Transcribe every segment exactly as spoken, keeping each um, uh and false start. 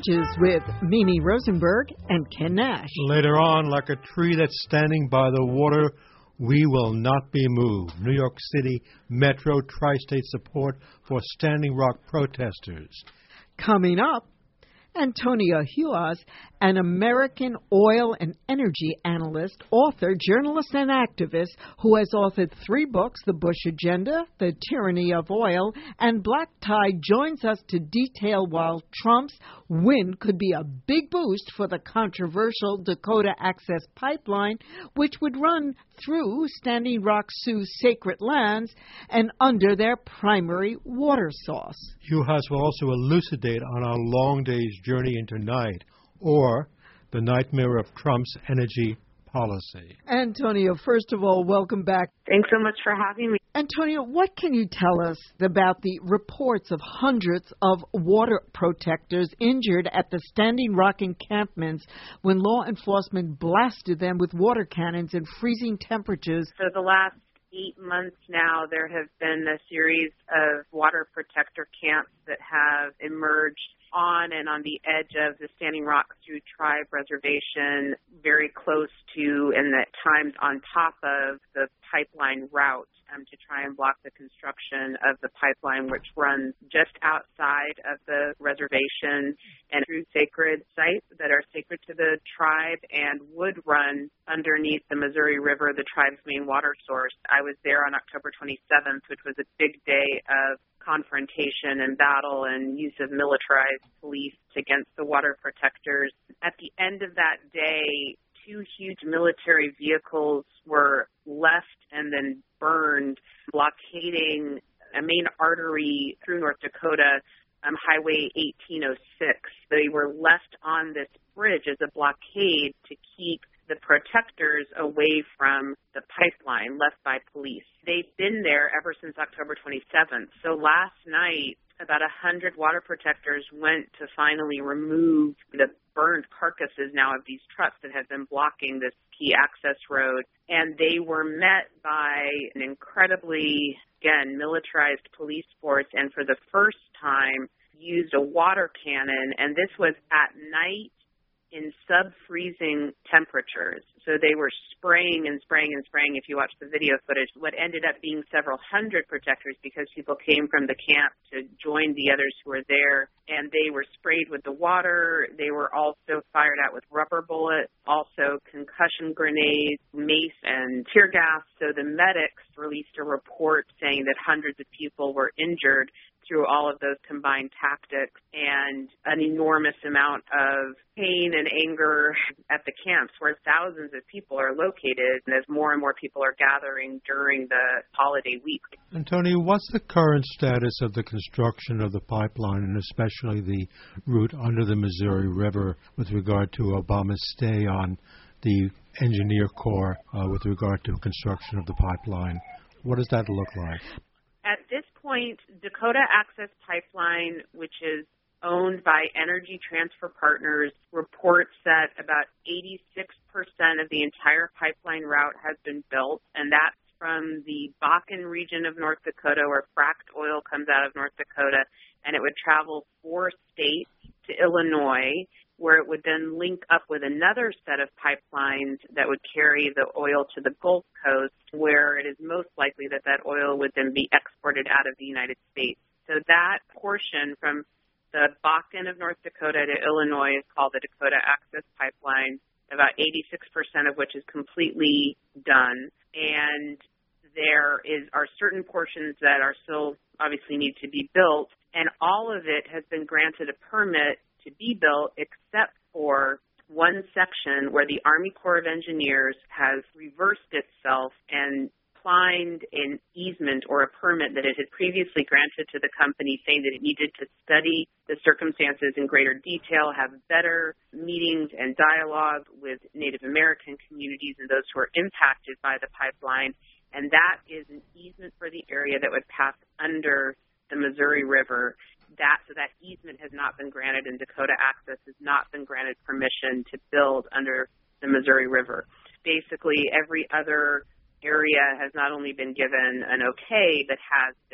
Bridges with Mimi Rosenberg and Ken Nash. Later on, like a tree that's standing by the water, we will not be moved. New York City Metro Tri-State support for Standing Rock protesters. Coming up, Antonia Huas, an American oil and energy analyst, author, journalist, and activist who has authored three books, The Bush Agenda, The Tyranny of Oil, and Black Tie, joins us to detail why Trump's win could be a big boost for the controversial Dakota Access Pipeline, which would run through Standing Rock Sioux sacred lands and under their primary water source. Huas will also elucidate on our long day's journey into night, or the nightmare of Trump's energy policy. Antonio, first of all, welcome back. Thanks so much for having me. Antonio, what can you tell us about the reports of hundreds of water protectors injured at the Standing Rock encampments when law enforcement blasted them with water cannons in freezing temperatures? For the last eight months now, there have been a series of water protector camps that have emerged on and on the edge of the Standing Rock Sioux Tribe Reservation, very close to, and at times on top of, the pipeline route um, to try and block the construction of the pipeline, which runs just outside of the reservation and through sacred sites that are sacred to the tribe and would run underneath the Missouri River, the tribe's main water source. I was there on October twenty-seventh, which was a big day of confrontation and battle and use of militarized police against the water protectors. At the end of that day, two huge military vehicles were left and then burned, blockading a main artery through North Dakota, um, Highway eighteen oh six. They were left on this bridge as a blockade to keep the protectors away from the pipeline left by police. They've been there ever since October twenty-seventh. So last night, about one hundred water protectors went to finally remove the burned carcasses now of these trucks that have been blocking this key access road. And they were met by an incredibly, again, militarized police force, and for the first time used a water cannon. And this was at night in sub-freezing temperatures. So they were spraying and spraying and spraying, if you watch the video footage, what ended up being several hundred protectors because people came from the camp to join the others who were there, and they were sprayed with the water. They were also fired at with rubber bullets, also concussion grenades, mace, and tear gas. So the medics released a report saying that hundreds of people were injured through all of those combined tactics, and an enormous amount of pain and anger at the camps where thousands of people are located, and as more and more people are gathering during the holiday week. And Tony, what's the current status of the construction of the pipeline, and especially the route under the Missouri River with regard to Obama's stay on the engineer corps uh, with regard to construction of the pipeline? What does that look like? At this point, Dakota Access Pipeline, which is owned by Energy Transfer Partners, reports that about eighty-six percent of the entire pipeline route has been built, and that's from the Bakken region of North Dakota, where fracked oil comes out of North Dakota, and it would travel four states to Illinois, where it would then link up with another set of pipelines that would carry the oil to the Gulf Coast, where it is most likely that that oil would then be exported out of the United States. So that portion from the Bakken of North Dakota to Illinois is called the Dakota Access Pipeline, about eighty-six percent of which is completely done. And there is are certain portions that are still obviously need to be built, and all of it has been granted a permit to be built except for one section where the Army Corps of Engineers has reversed itself and declined an easement or a permit that it had previously granted to the company, saying that it needed to study the circumstances in greater detail, have better meetings and dialogue with Native American communities and those who are impacted by the pipeline. And that is an easement for the area that would pass under the Missouri River. That, so that easement has not been granted, and Dakota Access has not been granted permission to build under the Missouri River. Basically, every other area has not only been given an okay, but has been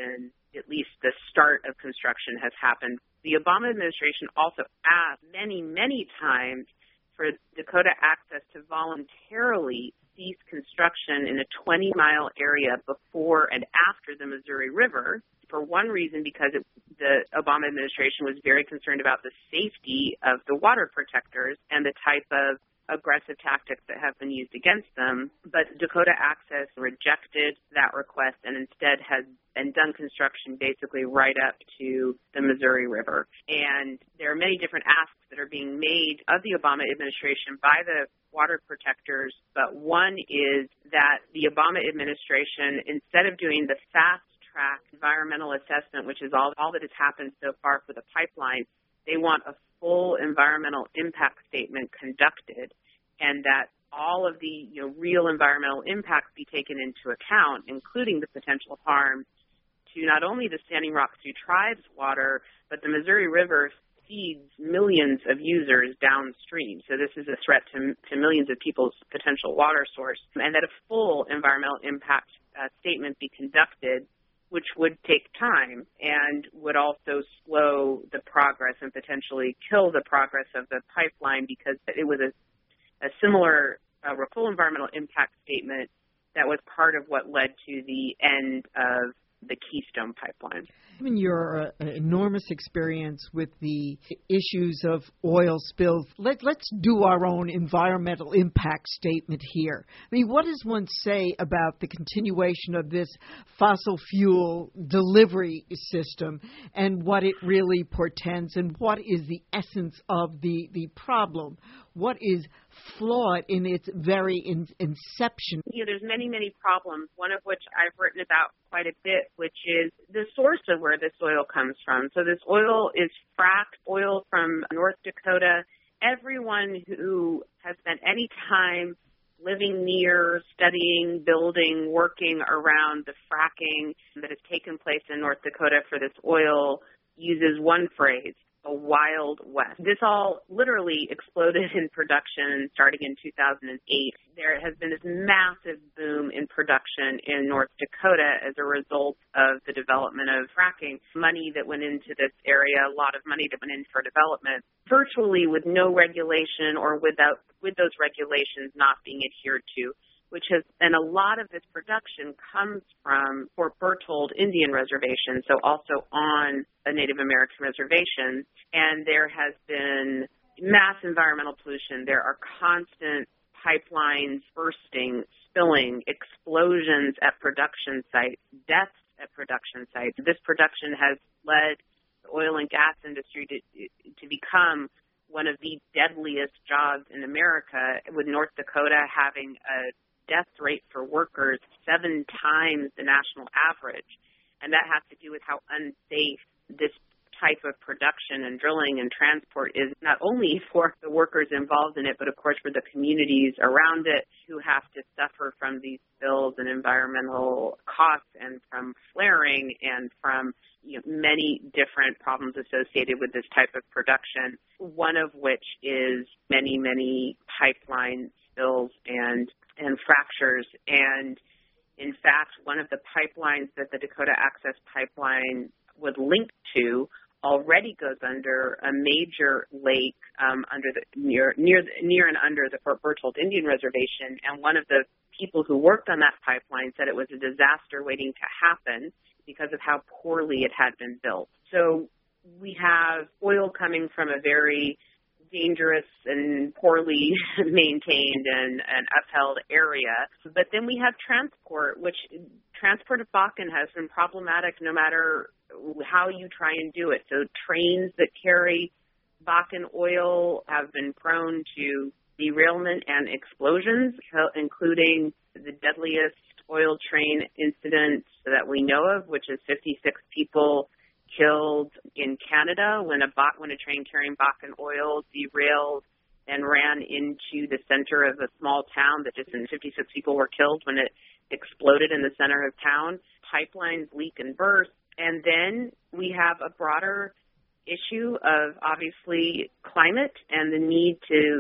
at least the start of construction has happened. The Obama administration also asked many, many times for Dakota Access to voluntarily cease construction in a twenty-mile area before and after the Missouri River. For one reason, because it, the Obama administration was very concerned about the safety of the water protectors and the type of aggressive tactics that have been used against them. But Dakota Access rejected that request and instead has been done construction basically right up to the Missouri River. And there are many different asks that are being made of the Obama administration by the water protectors, but one is that the Obama administration, instead of doing the fast track environmental assessment, which is all, all that has happened so far for the pipeline, they want a full environmental impact statement conducted, and that all of the you know, real environmental impacts be taken into account, including the potential harm to not only the Standing Rock Sioux Tribe's water, but the Missouri River feeds millions of users downstream. So this is a threat to, to millions of people's potential water source, and that a full environmental impact uh, statement be conducted, which would take time and would also slow the progress and potentially kill the progress of the pipeline, because it was a, a similar uh, full environmental impact statement that was part of what led to the end of the Keystone Pipeline. Given your uh, enormous experience with the issues of oil spills, let, let's do our own environmental impact statement here. I mean, what does one say about the continuation of this fossil fuel delivery system and what it really portends, and what is the essence of the, the problem? What is flawed in its very in, inception? You know, there's many, many problems, one of which I've written about quite a bit, which is the source of where this oil comes from. So this oil is fracked oil from North Dakota. Everyone who has spent any time living near, studying, building, working around the fracking that has taken place in North Dakota for this oil uses one phrase: a Wild West. This all literally exploded in production starting in two thousand eight. There has been this massive boom in production in North Dakota as a result of the development of fracking. Money that went into this area, a lot of money that went in for development, virtually with no regulation or without with those regulations not being adhered to, which has, and a lot of this production comes from Fort Berthold Indian Reservation, so also on a Native American reservation, and there has been mass environmental pollution. There are constant pipelines bursting, spilling, explosions at production sites, deaths at production sites. This production has led the oil and gas industry to, to become one of the deadliest jobs in America, with North Dakota having a death rate for workers seven times the national average. And that has to do with how unsafe this type of production and drilling and transport is, not only for the workers involved in it, but of course for the communities around it who have to suffer from these spills and environmental costs, and from flaring, and from you know, many different problems associated with this type of production, one of which is many, many pipeline spills and and fractures. And in fact, one of the pipelines that the Dakota Access Pipeline would link to already goes under a major lake um, under the near near near and under the Fort Berthold Indian Reservation. And one of the people who worked on that pipeline said it was a disaster waiting to happen because of how poorly it had been built. So we have oil coming from a very dangerous and poorly maintained and, and upheld area. But then we have transport, which transport of Bakken has been problematic no matter how you try and do it. So trains that carry Bakken oil have been prone to derailment and explosions, including the deadliest oil train incident that we know of, which is fifty-six people killed in Canada when a when a train carrying Bakken oil derailed and ran into the center of a small town that just fifty-six people were killed when it exploded in the center of town. Pipelines leak and burst. And then we have a broader issue of obviously climate and the need to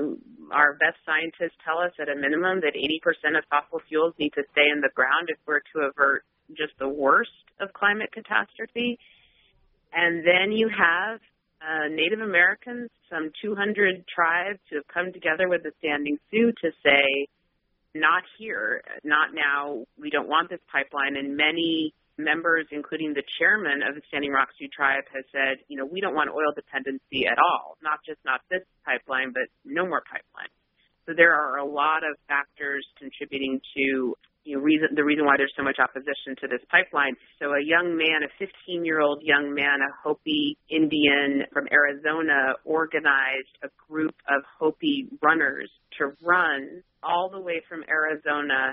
our best scientists tell us at a minimum that eighty percent of fossil fuels need to stay in the ground if we're to avert just the worst of climate catastrophe. And then you have uh, Native Americans, some two hundred tribes who have come together with the Standing Sioux to say, not here, not now, we don't want this pipeline. And many members, including the chairman of the Standing Rock Sioux tribe, has said, you know, we don't want oil dependency at all, not just not this pipeline, but no more pipeline. So there are a lot of factors contributing to you know, reason, the reason why there's so much opposition to this pipeline. So a young man, a fifteen-year-old young man, a Hopi Indian from Arizona, organized a group of Hopi runners to run all the way from Arizona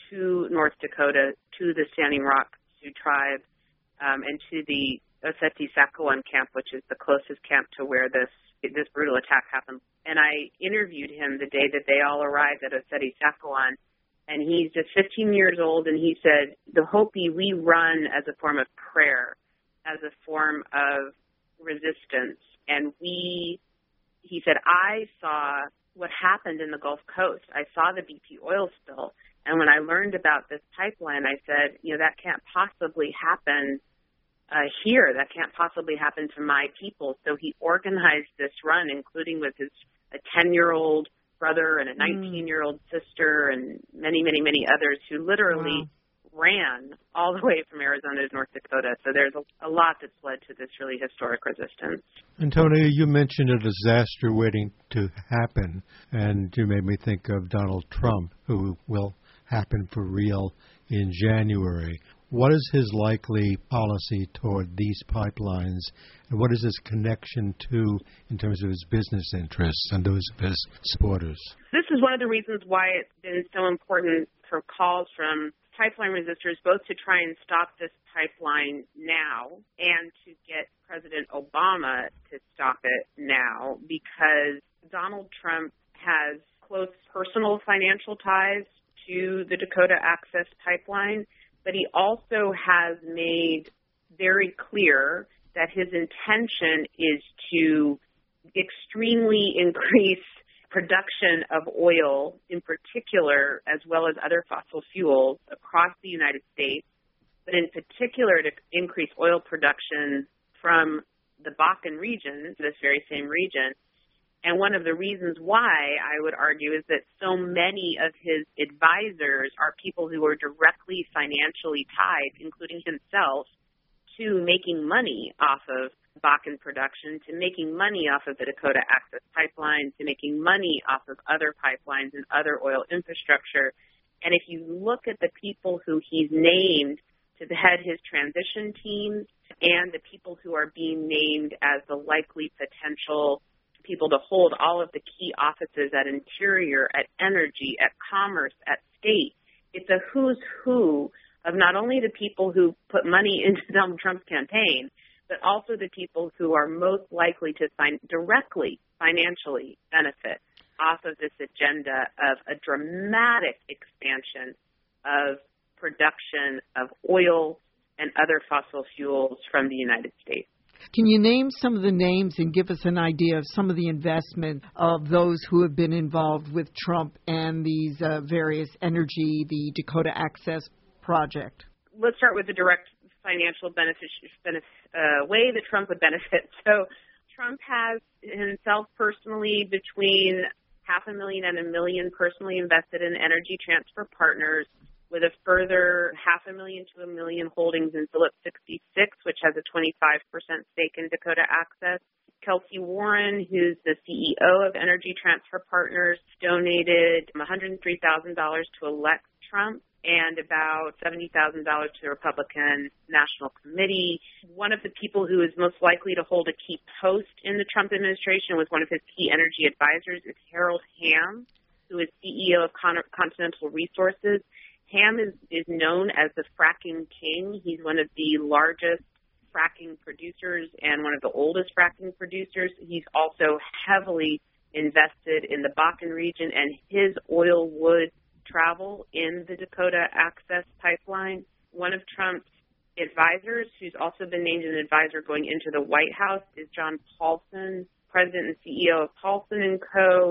to North Dakota, to the Standing Rock Sioux tribe, um, and to the Oceti-Sakowin camp, which is the closest camp to where this this brutal attack happened. And I interviewed him the day that they all arrived at Oceti-Sakowin, and he's just fifteen years old, and he said, the Hopi, we run as a form of prayer, as a form of resistance. And we, he said, I saw what happened in the Gulf Coast. I saw the B P oil spill. And when I learned about this pipeline, I said, you know, that can't possibly happen uh, here. That can't possibly happen to my people. So he organized this run, including with his a ten-year-old brother and a nineteen-year-old sister and many, many, many others who literally wow. ran all the way from Arizona to North Dakota. So there's a, a lot that's led to this really historic resistance. Antonia, you mentioned a disaster waiting to happen, and you made me think of Donald Trump, who will happen for real in January. What is his likely policy toward these pipelines, and what is his connection to in terms of his business interests and those of his supporters? This is one of the reasons why it's been so important for calls from pipeline resistors both to try and stop this pipeline now and to get President Obama to stop it now, because Donald Trump has close personal financial ties to the Dakota Access Pipeline, but he also has made very clear that his intention is to extremely increase production of oil in particular, as well as other fossil fuels across the United States, but in particular to increase oil production from the Bakken region, this very same region. And one of the reasons why, I would argue, is that so many of his advisors are people who are directly financially tied, including himself, to making money off of Bakken production, to making money off of the Dakota Access Pipeline, to making money off of other pipelines and other oil infrastructure. And if you look at the people who he's named to head his transition teams and the people who are being named as the likely potential people to hold all of the key offices at Interior, at Energy, at Commerce, at State, it's a who's who of not only the people who put money into Donald Trump's campaign, but also the people who are most likely to fin- directly financially benefit off of this agenda of a dramatic expansion of production of oil and other fossil fuels from the United States. Can you name some of the names and give us an idea of some of the investment of those who have been involved with Trump and these uh, various energy, the Dakota Access Project? Let's start with the direct financial benefit, benefit uh, way that Trump would benefit. So Trump has himself personally between half a million and a million personally invested in Energy Transfer Partners, with a further half a million to a million holdings in Phillips sixty-six, which has a twenty-five percent stake in Dakota Access. Kelsey Warren, who's the C E O of Energy Transfer Partners, donated one hundred three thousand dollars to elect Trump and about seventy thousand dollars to the Republican National Committee. One of the people who is most likely to hold a key post in the Trump administration was one of his key energy advisors, is Harold Hamm, who is C E O of Con- Continental Resources. Hamm is, is known as the fracking king. He's one of the largest fracking producers and one of the oldest fracking producers. He's also heavily invested in the Bakken region, and his oil would travel in the Dakota Access Pipeline. One of Trump's advisors, who's also been named an advisor going into the White House, is John Paulson, president and C E O of Paulson and Co.,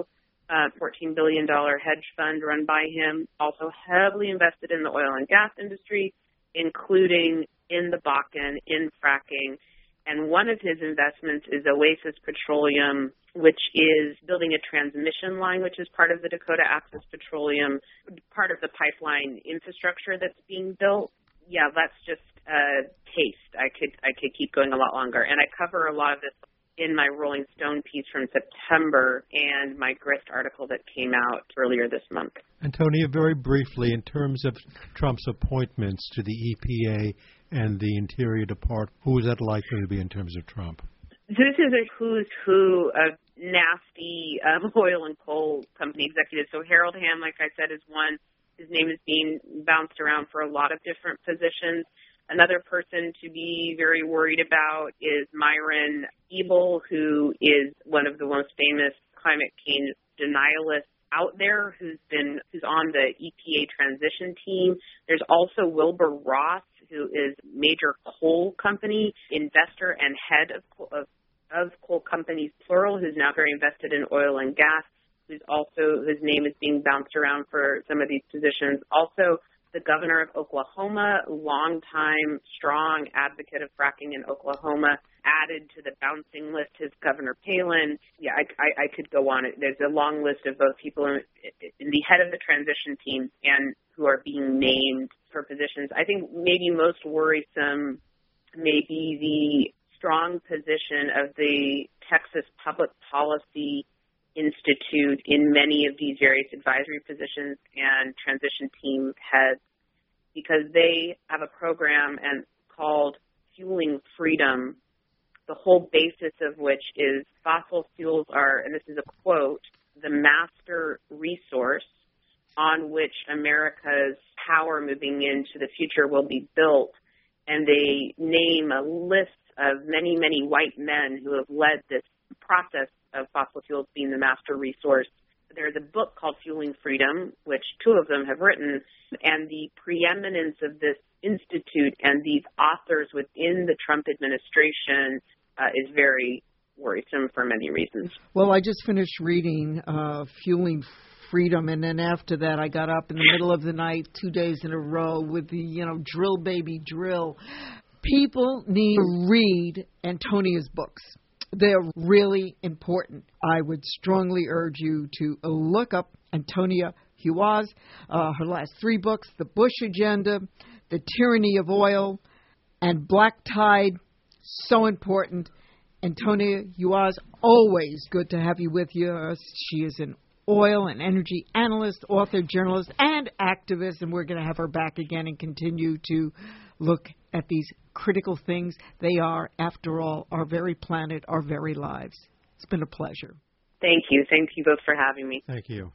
uh, fourteen billion dollars hedge fund run by him, also heavily invested in the oil and gas industry, including in the Bakken, in fracking. And one of his investments is Oasis Petroleum, which is building a transmission line, which is part of the Dakota Access Petroleum, part of the pipeline infrastructure that's being built. Yeah, that's just a taste. I could I could keep going a lot longer. And I cover a lot of this in my Rolling Stone piece from September and my Grist article that came out earlier this month. Antonia, very briefly, in terms of Trump's appointments to the E P A and the Interior Department, who is that likely to be in terms of Trump? This is a who's who of nasty um, oil and coal company executives. So Harold Hamm, like I said, is one. His name is being bounced around for a lot of different positions. Another person to be very worried about is Myron Ebel, who is one of the most famous climate change denialists out there, who's been who's on the E P A transition team. There's also Wilbur Ross, who is major coal company investor and head of of, of coal companies plural, who's now very invested in oil and gas. Who's also his name is being bounced around for some of these positions. Also, the governor of Oklahoma, longtime strong advocate of fracking in Oklahoma, added to the bouncing list is Governor Palin. Yeah, I, I, I could go on. There's a long list of both people in, in the head of the transition team and who are being named for positions. I think maybe most worrisome may be the strong position of the Texas Public Policy Institute in many of these various advisory positions and transition team heads, because they have a program and called Fueling Freedom, the whole basis of which is fossil fuels are, and this is a quote, the master resource on which America's power moving into the future will be built. And they name a list of many, many white men who have led this process of fossil fuels being the master resource. There's a book called Fueling Freedom, which two of them have written, and the preeminence of this institute and these authors within the Trump administration uh, is very worrisome for many reasons. Well, I just finished reading uh, Fueling Freedom, and then after that I got up in the middle of the night two days in a row with the, you know, drill baby drill. People need to read Antonia's books. They're really important. I would strongly urge you to look up Antonia Huaz, uh, her last three books, The Bush Agenda, The Tyranny of Oil, and Black Tide. So important. Antonia Huaz, always good to have you with us. She is an oil and energy analyst, author, journalist, and activist, and we're going to have her back again and continue to look at these critical things. They are, after all, our very planet, our very lives. It's been a pleasure. Thank you. Thank you both for having me. Thank you.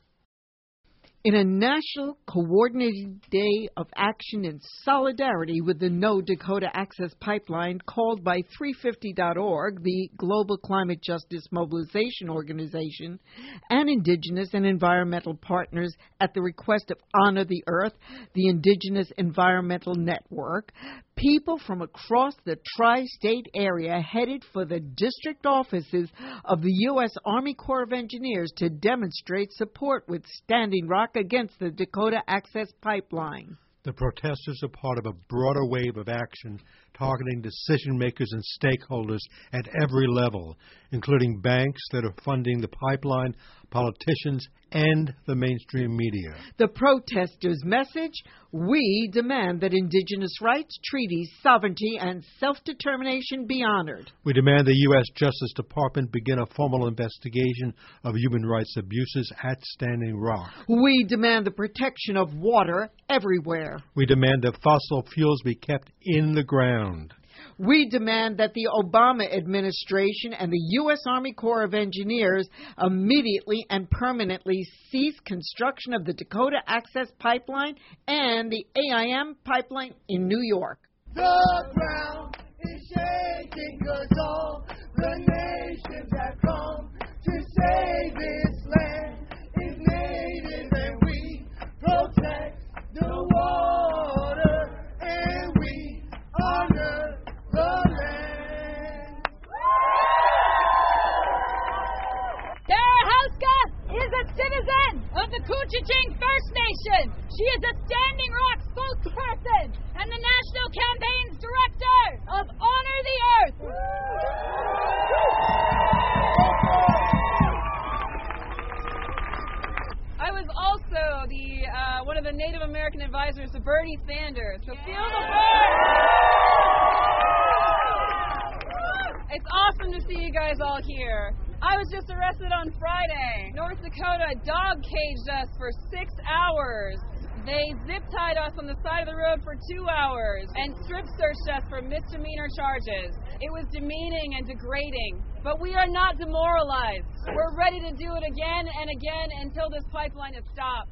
In a national coordinated day of action in solidarity with the No Dakota Access Pipeline called by three fifty dot org, the Global Climate Justice Mobilization Organization, and Indigenous and environmental partners at the request of Honor the Earth, the Indigenous Environmental Network, people from across the tri-state area headed for the district offices of the U S Army Corps of Engineers to demonstrate support with Standing Rock against the Dakota Access Pipeline. The protesters are part of a broader wave of action targeting decision makers and stakeholders at every level, including banks that are funding the pipeline, politicians, and the mainstream media. The protesters' message: we demand that Indigenous rights, treaties, sovereignty, and self-determination be honored. We demand the U S Justice Department begin a formal investigation of human rights abuses at Standing Rock. We demand the protection of water everywhere. We demand that fossil fuels be kept in the ground. We demand that the Obama administration and the U S Army Corps of Engineers immediately and permanently cease construction of the Dakota Access Pipeline and the A I M pipeline in New York. The ground is shaking 'cause all the nations have come to save this land is native, and we protect the water and we honor the land. Darahaska is a city was also the uh, one of the Native American advisors to Bernie Sanders. So feel the burn! It's awesome to see you guys all here. I was just arrested on Friday. North Dakota dog caged us for six hours. They zip-tied us on the side of the road for two hours and strip-searched us for misdemeanor charges. It was demeaning and degrading, but we are not demoralized. We're ready to do it again and again until this pipeline is stopped.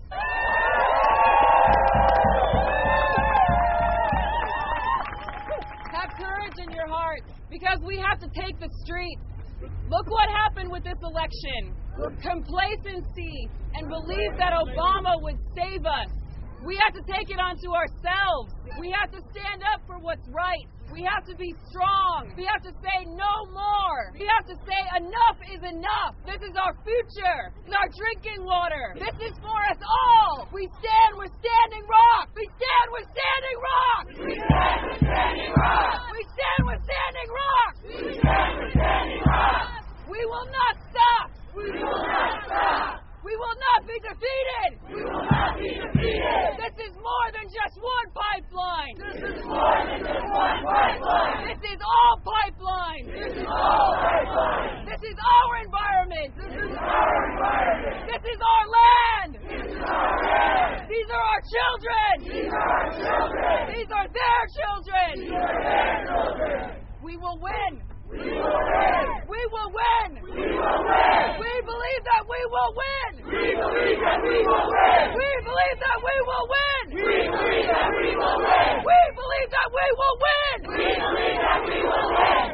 Have courage in your hearts, because we have to take the streets. Look what happened with this election. Complacency and belief that Obama would save us. We have to take it onto ourselves. We have to stand up for what's right. We have to be strong. We have to say no more. We have to say enough is enough. This is our future. It's our drinking water. This is for us all. We stand with Standing Rock. We stand with Standing Rock. We stand with Standing Rock. We stand with Standing Rock. We stand with Standing Rock. We will not stop. We will not stop. We will not be defeated! We will not be defeated! This is more than just one pipeline! This is more than just one pipeline! This is all pipelines! This is all pipelines! This is our environment! This is our environment! This is our land! This is our land! These are our children! These are our children! These are their children! These are their children! We will win! We will win! We will win! We will win! We believe that we will win! We believe that we will win! We believe that we will win! We believe that we will win! We believe that we will win! We believe that we will win!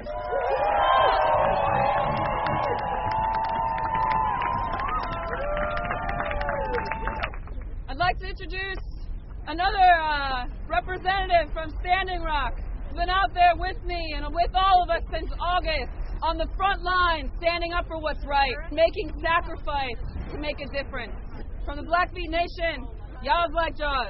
I'd like to introduce another uh, representative from Standing Rock. Been out there with me and with all of us since August, on the front line, standing up for what's right, making sacrifice to make a difference. From the Blackfeet Nation, Yaws Like Jaws.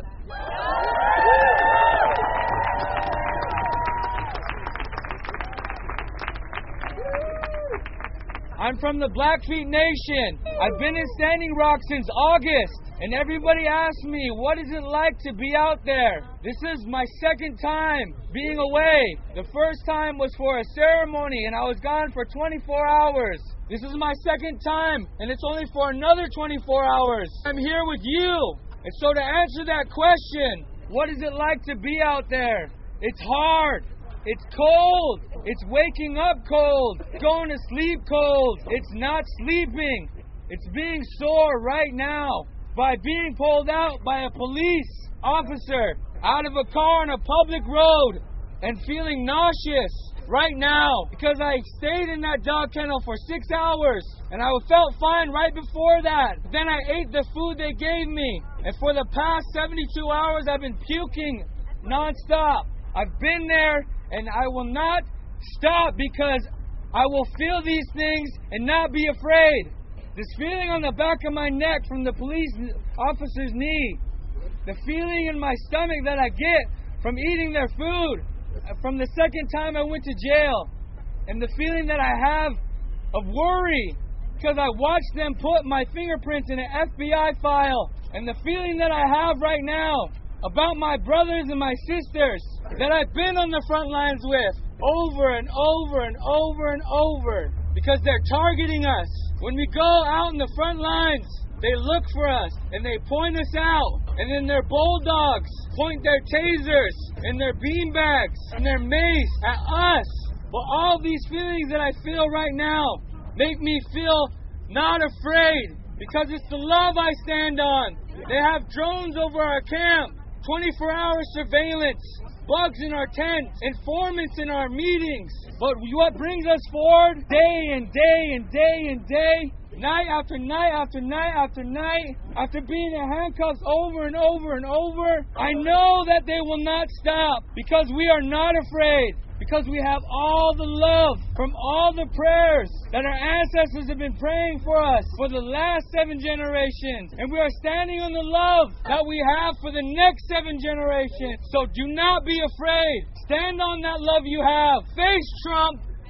I'm from the Blackfeet Nation. I've been in Standing Rock since August. And everybody asks me, what is it like to be out there? This is my second time being away. The first time was for a ceremony, and I was gone for twenty-four hours. This is my second time, and it's only for another twenty-four hours. I'm here with you. And so to answer that question, what is it like to be out there? It's hard. It's cold. It's waking up cold. Going to sleep cold. It's not sleeping. It's being sore right now by being pulled out by a police officer out of a car on a public road and feeling nauseous right now because I stayed in that dog kennel for six hours and I felt fine right before that. Then I ate the food they gave me, and for the past seventy-two hours I've been puking nonstop. I've been there and I will not stop because I will feel these things and not be afraid. This feeling on the back of my neck from the police officer's knee, the feeling in my stomach that I get from eating their food, from the second time I went to jail, and the feeling that I have of worry because I watched them put my fingerprints in an F B I file, and the feeling that I have right now about my brothers and my sisters that I've been on the front lines with over and over and over and over because they're targeting us. When we go out in the front lines, they look for us and they point us out, and then their bulldogs point their tasers and their beanbags and their mace at us. But all these feelings that I feel right now make me feel not afraid because it's the love I stand on. They have drones over our camp, twenty-four hour surveillance, bugs in our tents, informants in our meetings. But what brings us forward day and day and day and day, night after night after night after night, after being in handcuffs over and over and over, I know that they will not stop because we are not afraid. Because we have all the love from all the prayers that our ancestors have been praying for us for the last seven generations. And we are standing on the love that we have for the next seven generations. So do not be afraid. Stand on that love you have. Face Trump.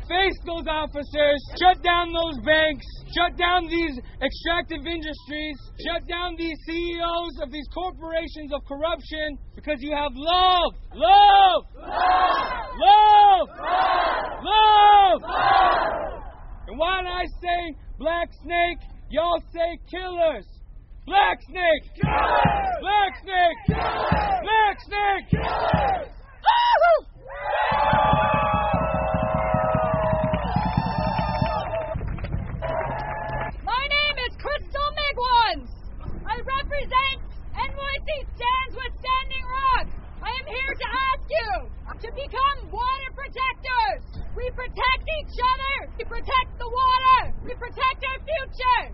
face those officers, shut down those banks, shut down these extractive industries, shut down these C E Os of these corporations of corruption, because you have love, love, love, love, love, love. love. And when I say Black Snake, y'all say killers. Black Snake! Killers! Black Snake! Killers! Black Snake! Killers! My name is Crystal Migwans. I represent N Y C Stands with Standing Rock. I am here to ask you to become water protectors. We protect each other. We protect the water. We protect our future.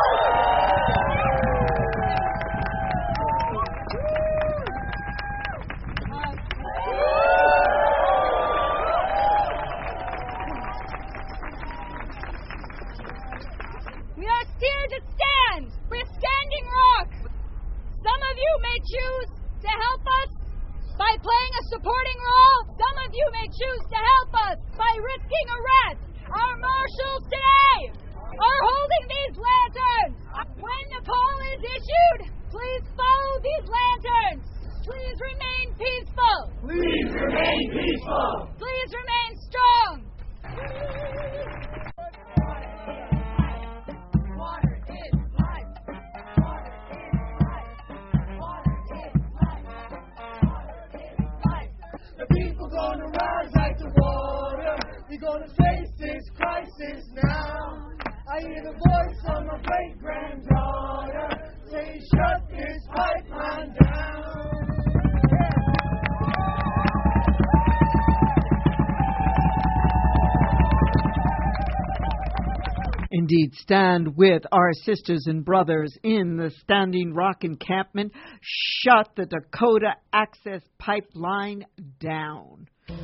We are here to stand. We're Standing Rock. Some of you may choose to help us by playing a supporting role. Some of you may choose to help us by risking arrest. Our marshals today are holding these lanterns. When the call is issued, please follow these lanterns. Please remain peaceful. Please remain peaceful. Please remain strong. Water is life. Water is life. Water is life. Water is life. The people gonna rise like the water. We're gonna face this crisis now. I hear the voice of my great granddaughter say, shut this pipeline down. Indeed, stand with our sisters and brothers in the Standing Rock encampment. Shut the Dakota Access Pipeline down.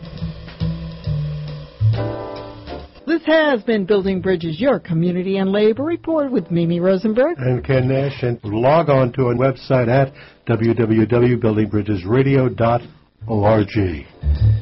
This has been Building Bridges, your community and labor report with Mimi Rosenberg and Ken Nash. And log on to our website at w w w dot building bridges radio dot org.